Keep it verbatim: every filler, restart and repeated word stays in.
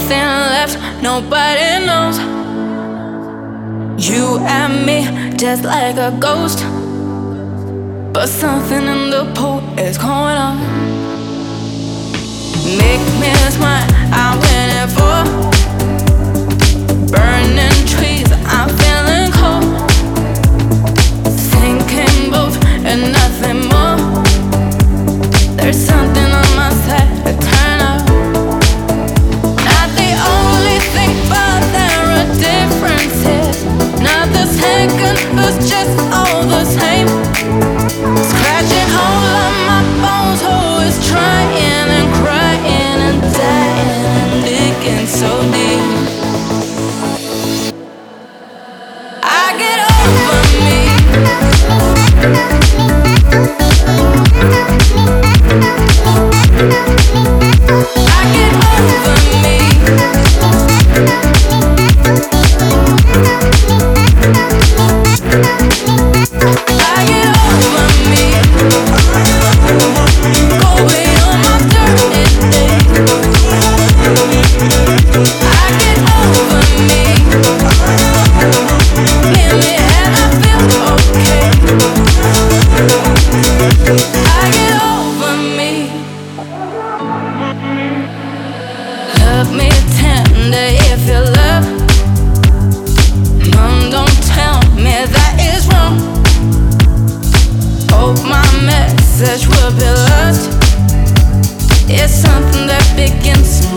nothing left, nobody knows. You and me, just like a ghost, but something in the pool is going on. Make me smile, I'm waiting for burning trees, I'm feeling cold. Thinking both and nothing more. There's something on my side to turn up. Not the only thing, but there are differences. Not the second, but just all the same. Scratching all of my bones, always trying and crying and dying and digging so deep. I get over me. I get over me. I get over me. Go beyond my dirty days. I get over me. Give me and I feel okay. I get over me. Love me tender if you love. Mom, don't tell me that is wrong. Hope my message will be lost. It's something that begins to